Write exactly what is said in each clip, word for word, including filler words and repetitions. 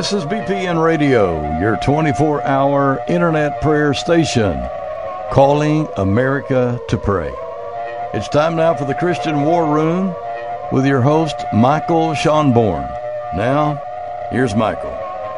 This is B P N Radio, your twenty-four hour internet prayer station, calling America to pray. It's time now for the Christian War Room with your host, Michael Schonborn. Now, here's Michael.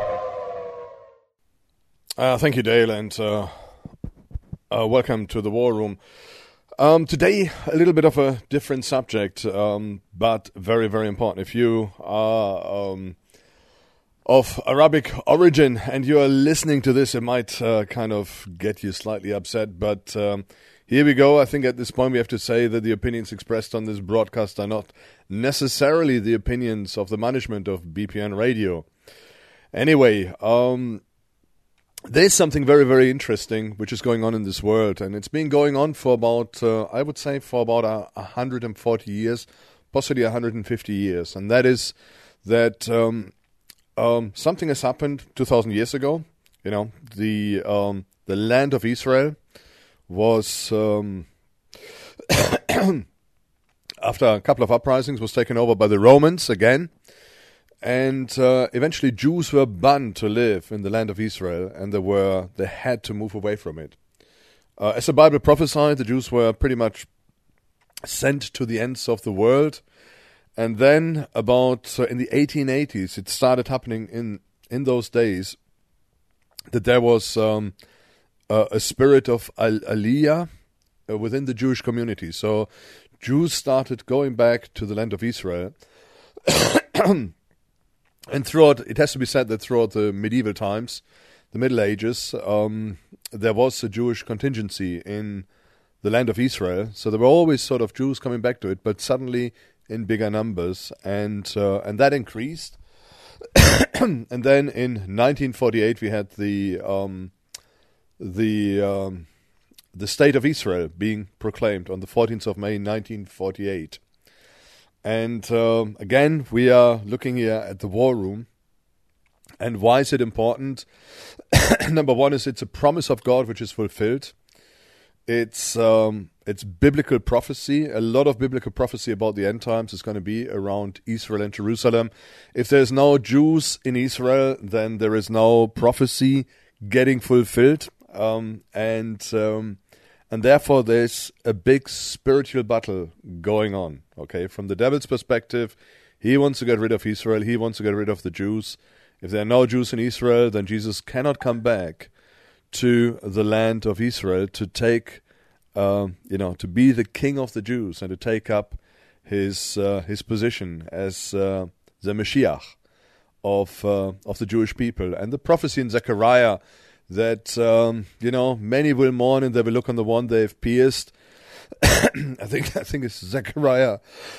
Uh, thank you, Dale, and uh, uh, welcome to the War Room. Um, today, a little bit of a different subject, um, but very, very important. If you are um, of Arabic origin and you are listening to this, it might uh, kind of get you slightly upset, but um, here we go. I think at this point we have to say that the opinions expressed on this broadcast are not necessarily the opinions of the management of B P N Radio. Anyway, um... there's something very, very interesting which is going on in this world, and it's been going on for about, uh, I would say, for about uh, one hundred forty years, possibly one hundred fifty years, and that is that um, um, something has happened two thousand years ago. You know, the um, the land of Israel was, um, after a couple of uprisings, was taken over by the Romans again. And uh, eventually Jews were banned to live in the land of Israel, and they were they had to move away from it. Uh, as the Bible prophesied, the Jews were pretty much sent to the ends of the world. And then about uh, in the eighteen eighties, it started happening in, in those days that there was um, uh, a spirit of al- aliyah uh, within the Jewish community. So Jews started going back to the land of Israel. And throughout, it has to be said that throughout the medieval times, the Middle Ages, um, there was a Jewish contingency in the land of Israel. So there were always sort of Jews coming back to it, but suddenly in bigger numbers, and uh, and that increased. And then in nineteen forty-eight, we had the um, the um, the state of Israel being proclaimed on the fourteenth of May, nineteen forty-eight. And um, again, we are looking here at the War Room. And why is it important? Number one is it's a promise of God which is fulfilled. It's um, it's biblical prophecy. A lot of biblical prophecy about the end times is going to be around Israel and Jerusalem. If there's no Jews in Israel, then there is no prophecy getting fulfilled. Um, and... Um, And therefore, there's a big spiritual battle going on, okay? From the devil's perspective, he wants to get rid of Israel. He wants to get rid of the Jews. If there are no Jews in Israel, then Jesus cannot come back to the land of Israel to take, uh, you know, to be the king of the Jews and to take up his uh, his position as uh, the Mashiach of uh, of the Jewish people. And the prophecy in Zechariah that, um, you know, many will mourn and they will look on the one they have pierced. I think I think it's Zechariah.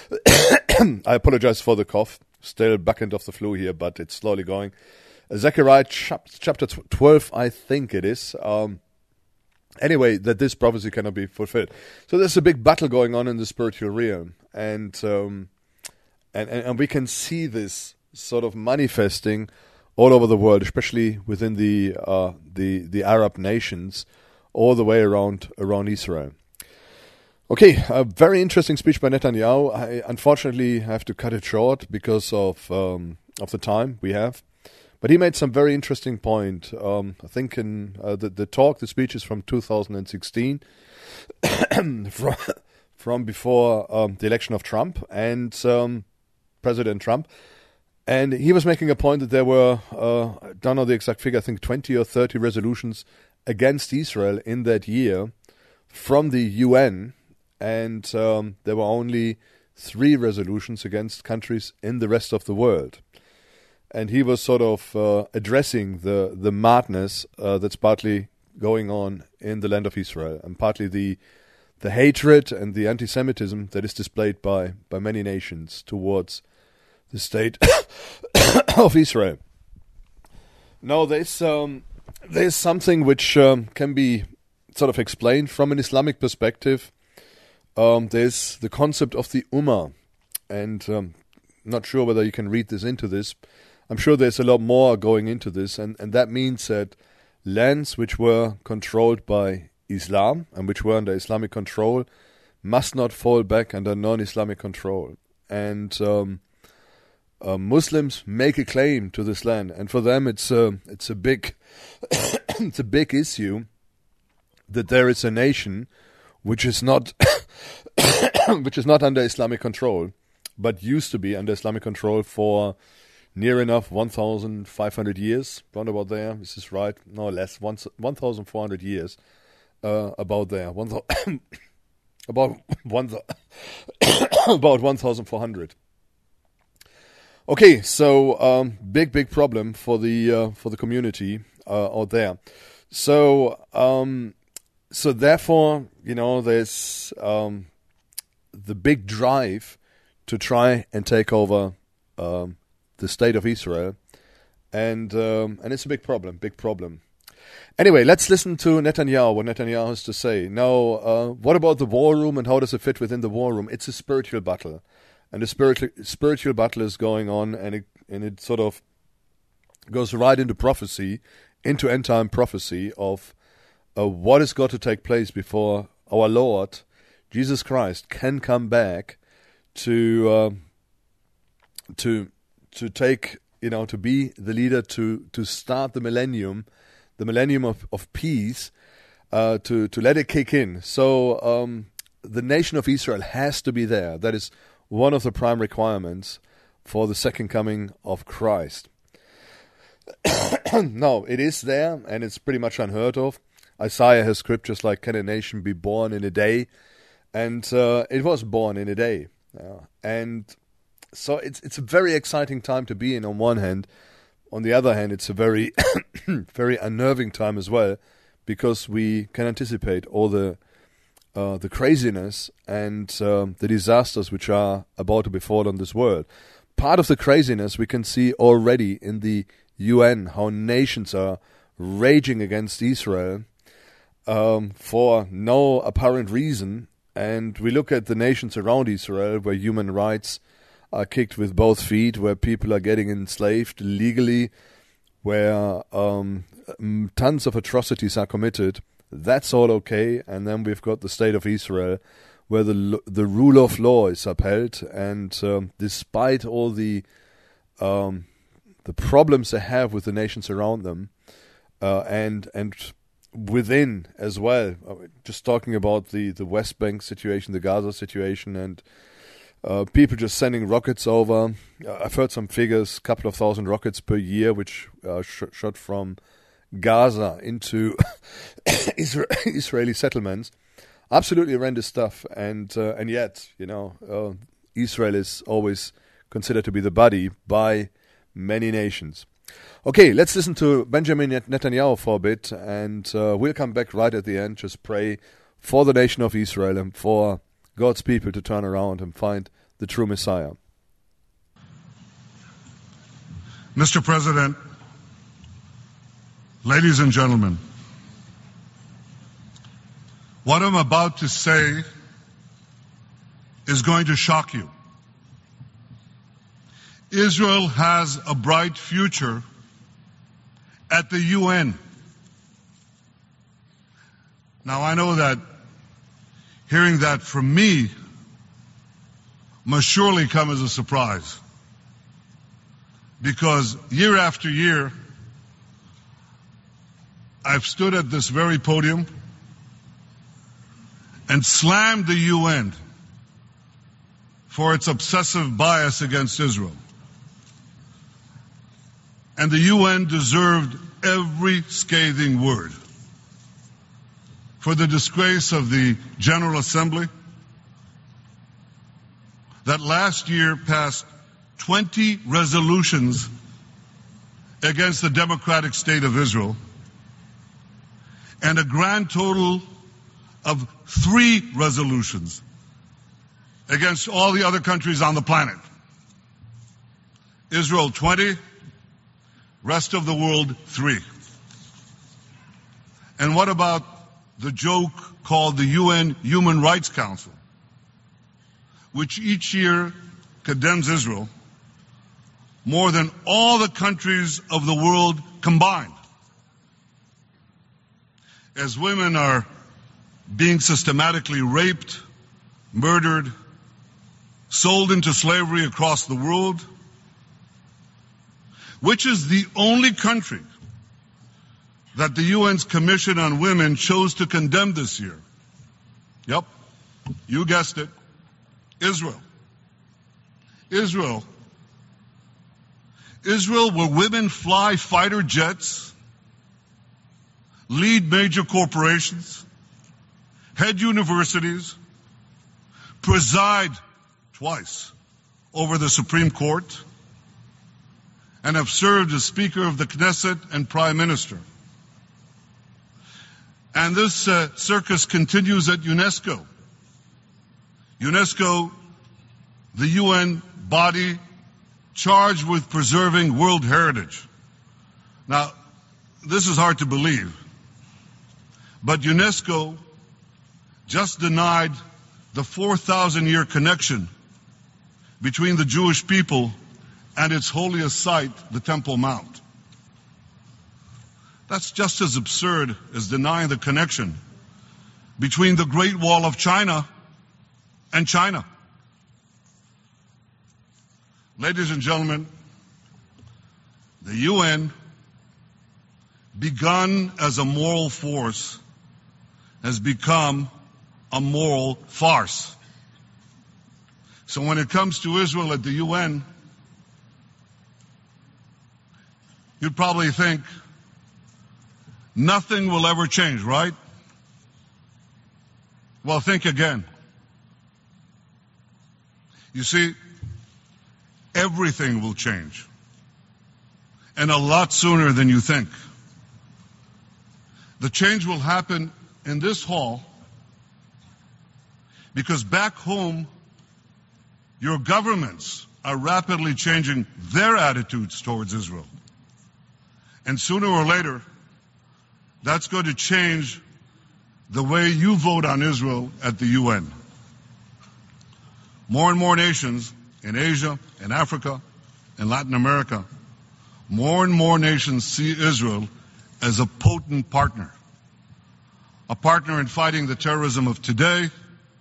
I apologize for the cough. Still back end of the flu here, but it's slowly going. Uh, Zechariah chap- chapter twelve, I think it is. Um, anyway, that this prophecy cannot be fulfilled. So there's a big battle going on in the spiritual realm. And, um, and, and, and we can see this sort of manifesting all over the world, especially within the uh, the the Arab nations, all the way around around Israel. Okay, a very interesting speech by Netanyahu. I unfortunately have to cut it short because of um, of the time we have, but he made some very interesting point. Um, I think in uh, the the talk, the speech is from two thousand sixteen, from from before um, the election of Trump and um, President Trump. And he was making a point that there were, uh, I don't know the exact figure, I think twenty or thirty resolutions against Israel in that year from the U N. And um, there were only three resolutions against countries in the rest of the world. And he was sort of uh, addressing the, the madness uh, that's partly going on in the land of Israel, and partly the the hatred and the anti-Semitism that is displayed by, by many nations towards the state of Israel. Now, there's um, there's something which um, can be sort of explained from an Islamic perspective. Um, there's the concept of the Ummah, and um, I'm not sure whether you can read this into this. I'm sure there's a lot more going into this, and, and that means that lands which were controlled by Islam and which were under Islamic control must not fall back under non-Islamic control. And um, uh, Muslims make a claim to this land, and for them it's a it's a big it's a big issue that there is a nation which is not which is not under Islamic control, but used to be under Islamic control for near enough one thousand five hundred years, round about there. This is right, no less, one thousand four hundred years, uh, about there. One th- about one th- about one thousand four hundred. Okay, so um, big big problem for the uh, for the community uh, out there. So um, so therefore, you know, there's um, the big drive to try and take over um, the state of Israel, and um, and it's a big problem, big problem. Anyway, let's listen to Netanyahu, what Netanyahu has to say. Now, uh, what about the war room and how does it fit within the war room? It's a spiritual battle, and the spiritual spiritual battle is going on, and it and it sort of goes right into prophecy, into end time prophecy of uh, what has got to take place before our Lord Jesus Christ can come back to uh, to to take, you know, to be the leader, to to start the millennium, the millennium of, of peace, uh, to, to let it kick in. So um, the nation of Israel has to be there. That is one of the prime requirements for the second coming of Christ. No, it is there, and it's pretty much unheard of. Isaiah has scriptures like, "Can a nation be born in a day?" And uh, it was born in a day. Uh, and so it's it's a very exciting time to be in on one hand. On the other hand, it's a very, very unnerving time as well, because we can anticipate all the uh, the craziness and um, the disasters which are about to befall on this world. Part of the craziness we can see already in the U N, how nations are raging against Israel um, for no apparent reason. And we look at the nations around Israel where human rights are kicked with both feet, where people are getting enslaved legally, where um, tons of atrocities are committed. That's all okay. And then we've got the state of Israel, where the the rule of law is upheld, and um, despite all the um, the problems they have with the nations around them, uh, and and within as well, just talking about the, the West Bank situation, the Gaza situation, and uh, people just sending rockets over. Uh, I've heard some figures, a couple of thousand rockets per year, which uh, sh- shot from Gaza into Isra- Israeli settlements. Absolutely horrendous stuff, and uh, and yet, you know, uh, Israel is always considered to be the buddy by many nations. Okay, let's listen to Benjamin Netanyahu for a bit, and uh, we'll come back right at the end. Just pray for the nation of Israel and for God's people to turn around and find the true Messiah. Mister President, ladies and gentlemen, what I'm about to say is going to shock you. Israel has a bright future at the U N. Now, I know that hearing that from me must surely come as a surprise, because year after year, I've stood at this very podium and slammed the U N for its obsessive bias against Israel. And the U N deserved every scathing word for the disgrace of the General Assembly that last year passed twenty resolutions against the democratic state of Israel and a grand total of three resolutions against all the other countries on the planet. Israel twenty, rest of the world three. And what about the joke called the U N Human Rights Council, which each year condemns Israel more than all the countries of the world combined? As women are being systematically raped, murdered, sold into slavery across the world, which is the only country that the U N's Commission on Women chose to condemn this year. Yep, you guessed it, Israel. Israel. Israel, where women fly fighter jets, lead major corporations, head universities, preside twice over the Supreme Court, and have served as Speaker of the Knesset and Prime Minister. And this uh, circus continues at UNESCO. UNESCO, the U N body charged with preserving world heritage. Now, this is hard to believe, but UNESCO just denied the four thousand year connection between the Jewish people and its holiest site, the Temple Mount. That's just as absurd as denying the connection between the Great Wall of China and China. Ladies and gentlemen, the U N, begun as a moral force, has become a moral farce. So when it comes to Israel at the U N, you'd probably think nothing will ever change, right? Well, think again. You see, everything will change, and a lot sooner than you think. The change will happen in this hall because back home, your governments are rapidly changing their attitudes towards Israel. And sooner or later, that's going to change the way you vote on Israel at the U N. More and more nations in Asia, in Africa, in Latin America, more and more nations see Israel as a potent partner. A partner in fighting the terrorism of today,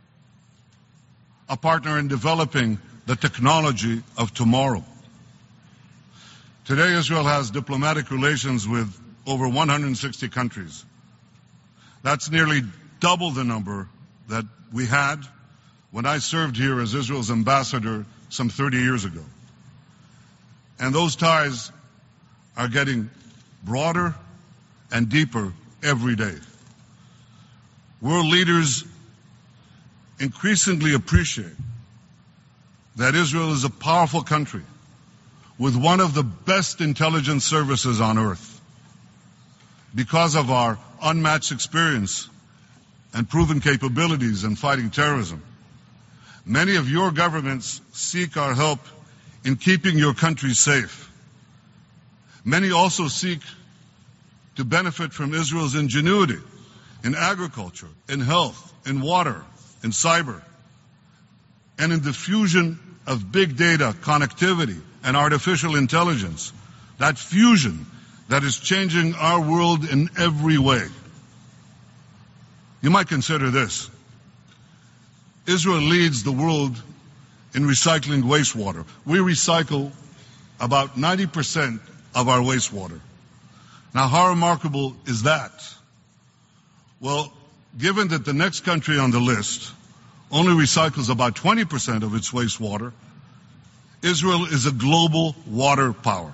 a partner in developing the technology of tomorrow. Today, Israel has diplomatic relations with over one hundred sixty countries. That's nearly double the number that we had when I served here as Israel's ambassador some thirty years ago. And those ties are getting broader and deeper every day. World leaders increasingly appreciate that Israel is a powerful country with one of the best intelligence services on earth because of our unmatched experience and proven capabilities in fighting terrorism. Many of your governments seek our help in keeping your country safe. Many also seek to benefit from Israel's ingenuity in agriculture, in health, in water, in cyber, and in the fusion of big data, connectivity, and artificial intelligence. That fusion that is changing our world in every way. You might consider this. Israel leads the world in recycling wastewater. We recycle about ninety percent of our wastewater. Now, how remarkable is that? Well, given that the next country on the list only recycles about twenty percent of its wastewater, Israel is a global water power.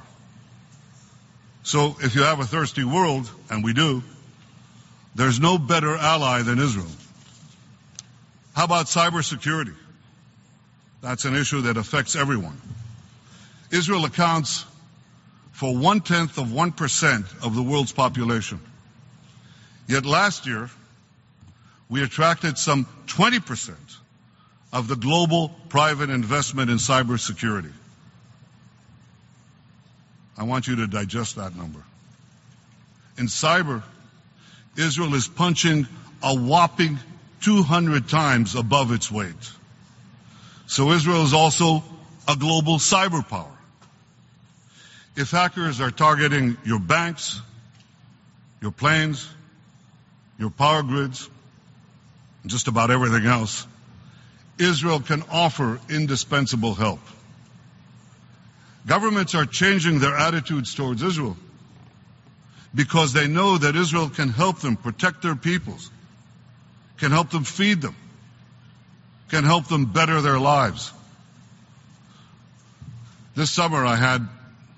So if you have a thirsty world, and we do, there's no better ally than Israel. How about cybersecurity? That's an issue that affects everyone. Israel accounts for one-tenth of one percent of the world's population. Yet last year, we attracted some twenty percent of the global private investment in cybersecurity. I want you to digest that number. In cyber, Israel is punching a whopping two hundred times above its weight. So Israel is also a global cyber power. If hackers are targeting your banks, your planes, your power grids, and just about everything else, Israel can offer indispensable help. Governments are changing their attitudes towards Israel because they know that Israel can help them protect their peoples, can help them feed them, can help them better their lives. This summer I had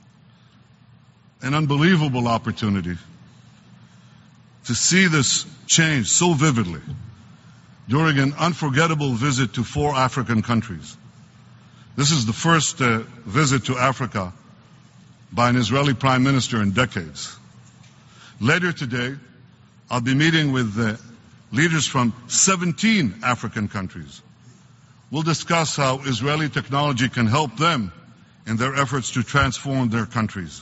an unbelievable opportunity to see this change so vividly during an unforgettable visit to four African countries. This is the first uh, visit to Africa by an Israeli prime minister in decades. Later today, I'll be meeting with uh, leaders from seventeen African countries. We'll discuss how Israeli technology can help them in their efforts to transform their countries.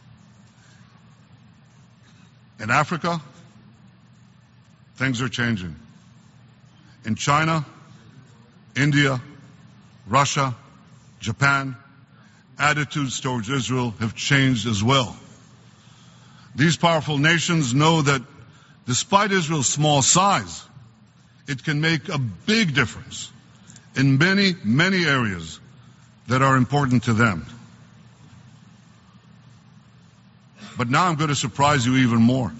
In Africa, things are changing. In China, India, Russia, Japan, attitudes towards Israel have changed as well. These powerful nations know that despite Israel's small size, it can make a big difference in many, many areas that are important to them. But now I'm going to surprise you even more.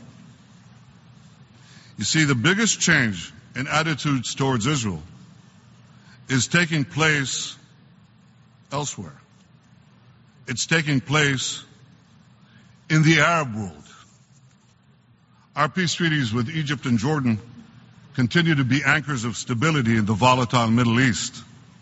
You see, the biggest change in attitudes towards Israel is taking place elsewhere. It's taking place in the Arab world. Our peace treaties with Egypt and Jordan continue to be anchors of stability in the volatile Middle East.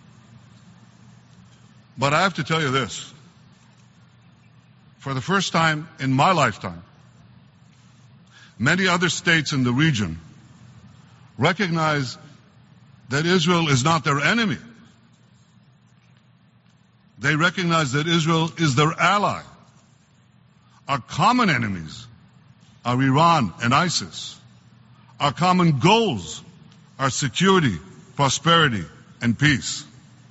But I have to tell you this. For the first time in my lifetime, many other states in the region recognize that Israel is not their enemy. They recognize that Israel is their ally. Our common enemies are Iran and ISIS. Our common goals are security, prosperity, and peace.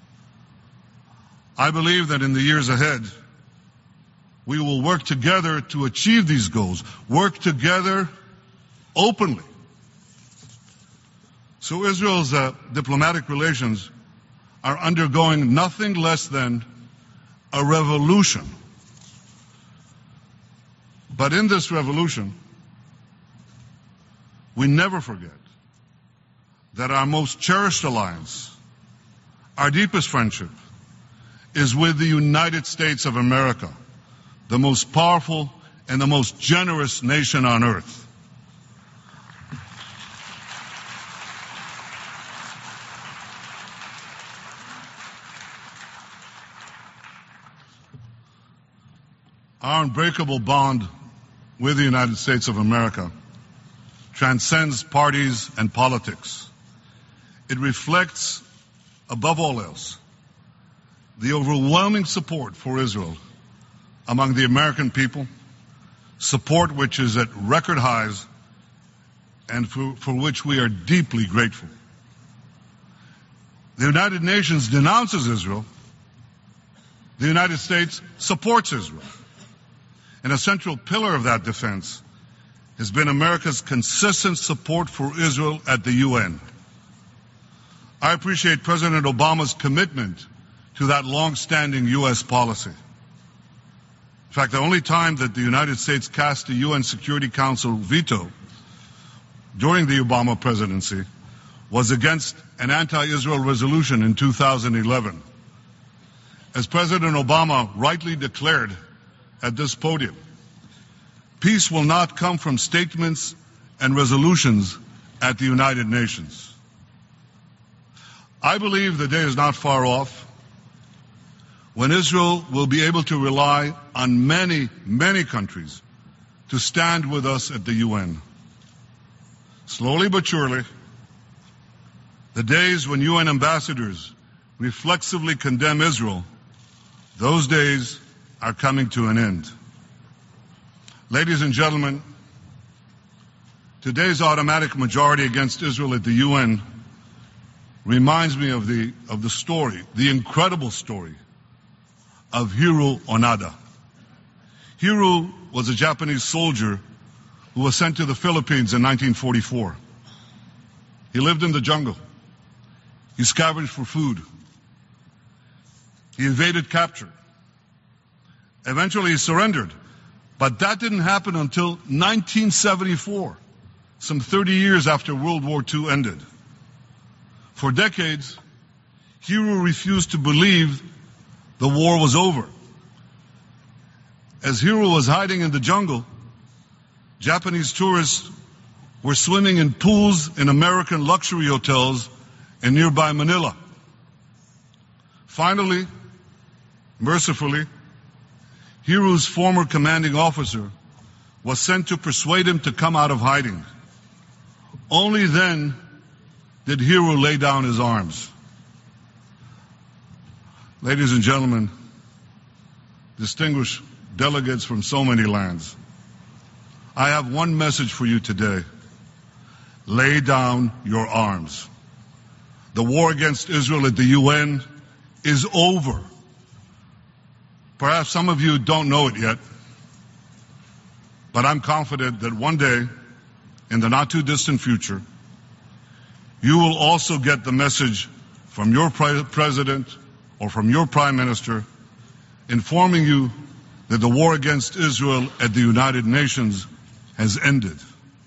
I believe that in the years ahead, we will work together to achieve these goals, work together openly. So Israel's uh, diplomatic relations are undergoing nothing less than a revolution. But in this revolution, we never forget that our most cherished alliance, our deepest friendship, is with the United States of America, the most powerful and the most generous nation on earth. Our unbreakable bond with the United States of America transcends parties and politics. It reflects, above all else, the overwhelming support for Israel among the American people, support which is at record highs and for, for which we are deeply grateful. The United Nations denounces Israel. The United States supports Israel. And a central pillar of that defense has been America's consistent support for Israel at the U N. I appreciate President Obama's commitment to that long-standing U S policy. In fact, the only time that the United States cast a U N Security Council veto during the Obama presidency was against an anti-Israel resolution in two thousand eleven. As President Obama rightly declared at this podium, peace will not come from statements and resolutions at the United Nations. I believe the day is not far off when Israel will be able to rely on many, many countries to stand with us at the U N. Slowly but surely, the days when U N ambassadors reflexively condemn Israel, those days are coming to an end. Ladies and gentlemen, today's automatic majority against Israel at the U N reminds me of the, of the story, the incredible story of Hiro Onoda. Hiro was a Japanese soldier who was sent to the Philippines in nineteen forty-four. He lived in the jungle. He scavenged for food. He evaded capture. Eventually he surrendered. But that didn't happen until nineteen seventy-four, some thirty years after World War Two ended. For decades, Hiro refused to believe the war was over. As Hiro was hiding in the jungle, Japanese tourists were swimming in pools in American luxury hotels in nearby Manila. Finally, mercifully, Hiro's former commanding officer was sent to persuade him to come out of hiding. Only then did Hiro lay down his arms. Ladies and gentlemen, distinguished delegates from so many lands, I have one message for you today. Lay down your arms. The war against Israel at the U N is over. Perhaps some of you don't know it yet, but I'm confident that one day, in the not too distant future, you will also get the message from your pre- president or from your prime minister informing you that the war against Israel at the United Nations has ended.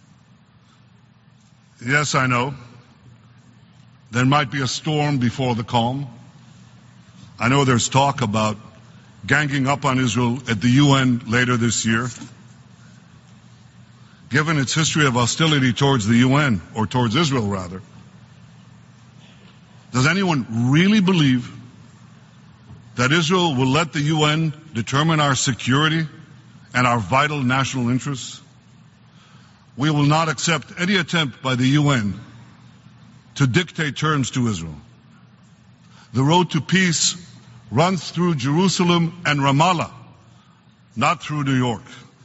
Yes, I know. There might be a storm before the calm. I know there's talk about ganging up on Israel at the U N later this year. Given its history of hostility towards the U N, or towards Israel rather, does anyone really believe that Israel will let the U N determine our security and our vital national interests? We will not accept any attempt by the U N to dictate terms to Israel. The road to peace runs through Jerusalem and Ramallah, not through New York.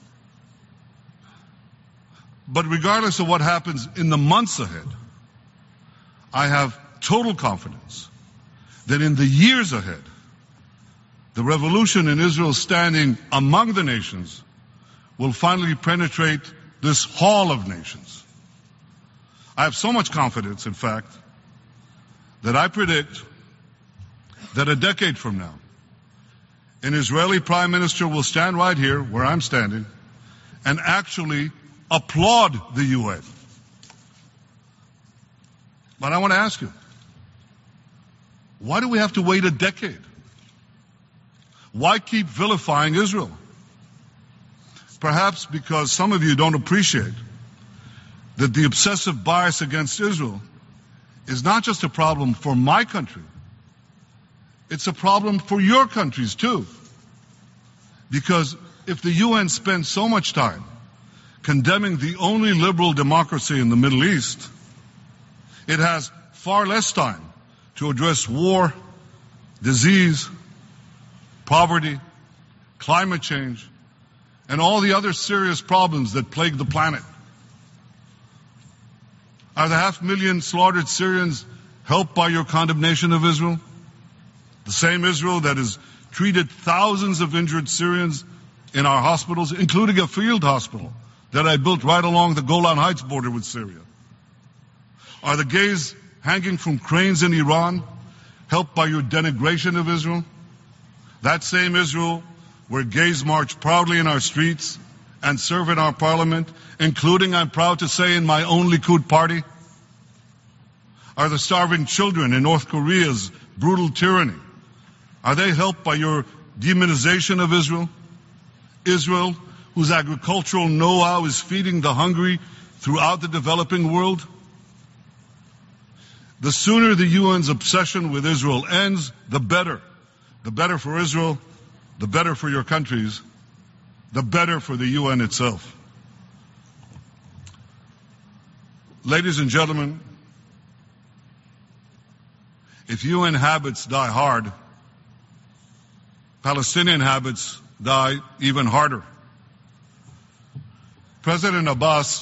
But regardless of what happens in the months ahead, I have total confidence that in the years ahead, the revolution in Israel's standing among the nations will finally penetrate this hall of nations. I have so much confidence, in fact, that I predict that a decade from now, an Israeli prime minister will stand right here where I'm standing and actually applaud the U N. But I want to ask you, why do we have to wait a decade? Why keep vilifying Israel? Perhaps because some of you don't appreciate that the obsessive bias against Israel is not just a problem for my country, it's a problem for your countries too. Because if the U N spends so much time condemning the only liberal democracy in the Middle East, it has far less time to address war, disease, poverty, climate change, and all the other serious problems that plague the planet. Are the half million slaughtered Syrians helped by your condemnation of Israel? The same Israel that has treated thousands of injured Syrians in our hospitals, including a field hospital that I built right along the Golan Heights border with Syria. Are the gays hanging from cranes in Iran helped by your denigration of Israel? That same Israel where gays march proudly in our streets and serve in our parliament, including, I'm proud to say, in my own Likud party? Are the starving children in North Korea's brutal tyranny, are they helped by your demonization of Israel? Israel, whose agricultural know-how is feeding the hungry throughout the developing world? The sooner the U N's obsession with Israel ends, the better. The better for Israel, the better for your countries, the better for the U N itself. Ladies and gentlemen, if U N habits die hard, Palestinian habits die even harder. President Abbas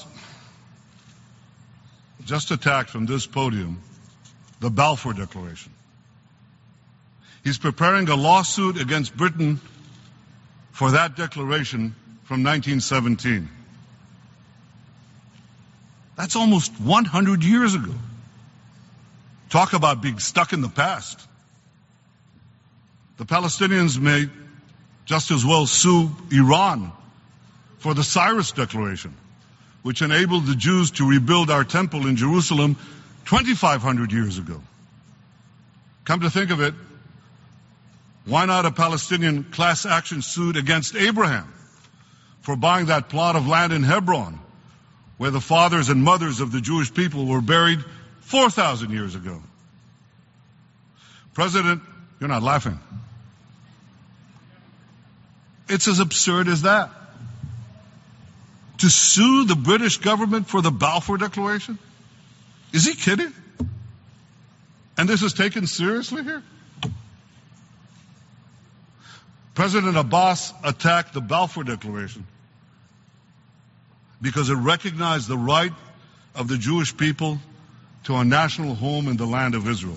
just attacked from this podium the Balfour Declaration. He's preparing a lawsuit against Britain for that declaration from nineteen seventeen. That's almost one hundred years ago. Talk about being stuck in the past. The Palestinians may just as well sue Iran for the Cyrus Declaration, which enabled the Jews to rebuild our temple in Jerusalem twenty-five hundred years ago. Come to think of it, why not a Palestinian class action suit against Abraham for buying that plot of land in Hebron, where the fathers and mothers of the Jewish people were buried four thousand years ago? President, you're not laughing. It's as absurd as that. To sue the British government for the Balfour Declaration? Is he kidding? And this is taken seriously here? President Abbas attacked the Balfour Declaration because it recognized the right of the Jewish people to a national home in the land of Israel.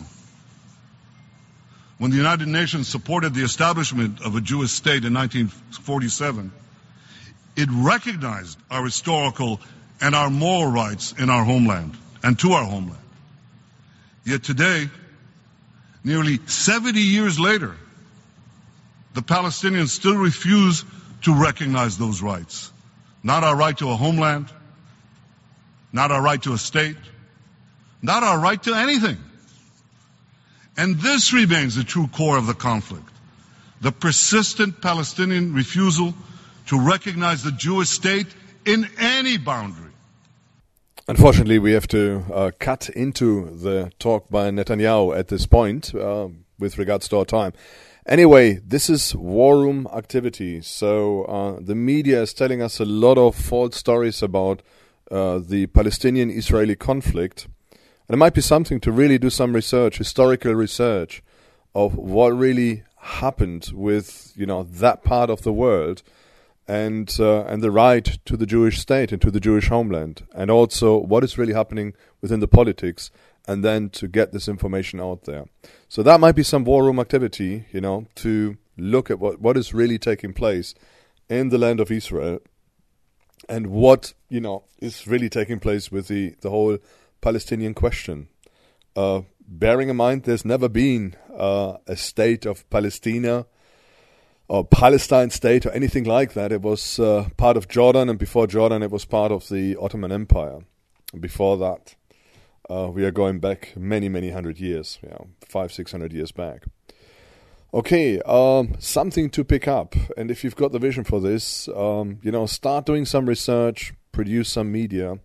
When the United Nations supported the establishment of a Jewish state in nineteen forty-seven, it recognized our historical and our moral rights in our homeland and to our homeland. Yet today, nearly seventy years later, the Palestinians still refuse to recognize those rights. Not our right to a homeland, not our right to a state, not our right to anything. And this remains the true core of the conflict. The persistent Palestinian refusal to recognize the Jewish state in any boundary. Unfortunately, we have to uh, cut into the talk by Netanyahu at this point uh, with regards to our time. Anyway, this is war room activity. So uh, the media is telling us a lot of false stories about uh, the Palestinian-Israeli conflict. And it might be something to really do some research, historical research, of what really happened with, you know, that part of the world, and uh, and the right to the Jewish state and to the Jewish homeland, and also what is really happening within the politics, and then to get this information out there. So that might be some war room activity, you know, to look at what, what is really taking place in the land of Israel, and what, you know, is really taking place with the, the whole Palestinian question. Uh, bearing in mind there's never been uh, a state of Palestina or Palestine state or anything like that. It was uh, part of Jordan, and before Jordan it was part of the Ottoman Empire. Before that, uh, we are going back many, many hundred years, you know, five, six hundred years back. Okay, um, something to pick up, and if you've got the vision for this, um, you know, start doing some research, produce some media,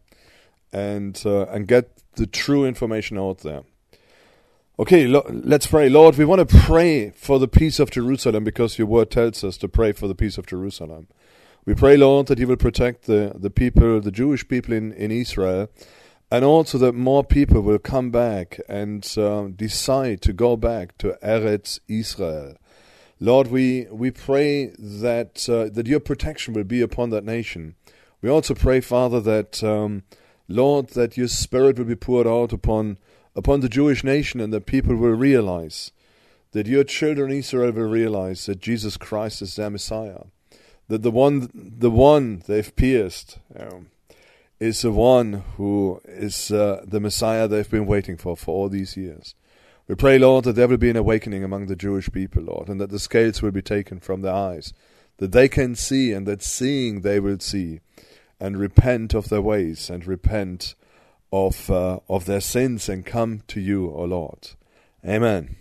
and uh, and get the true information out there. Okay, lo- let's pray. Lord, we want to pray for the peace of Jerusalem, because your word tells us to pray for the peace of Jerusalem. We pray, Lord, that you will protect the, the people, the Jewish people in, in Israel, and also that more people will come back and uh, decide to go back to Eretz Israel. Lord, we, we pray that uh, that your protection will be upon that nation. We also pray, Father, that, um, Lord, that your Spirit will be poured out upon upon the Jewish nation, and that people will realize, that your children Israel will realize that Jesus Christ is their Messiah, that the one the one they've pierced um, is the one who is uh, the Messiah they've been waiting for for all these years. We pray, Lord, that there will be an awakening among the Jewish people, Lord, and that the scales will be taken from their eyes, that they can see, and that seeing they will see, and repent of their ways, and repent of uh, of their sins, and come to you, O Lord. Amen.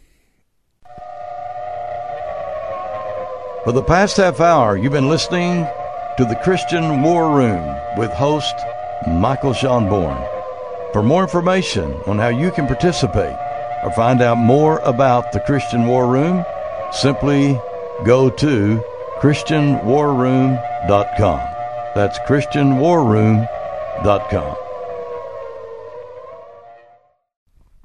For the past half hour, you've been listening to the Christian War Room with host Michael Schonborn. For more information on how you can participate or find out more about the Christian War Room, simply go to Christian War Room dot com. That's Christian War Room dot com.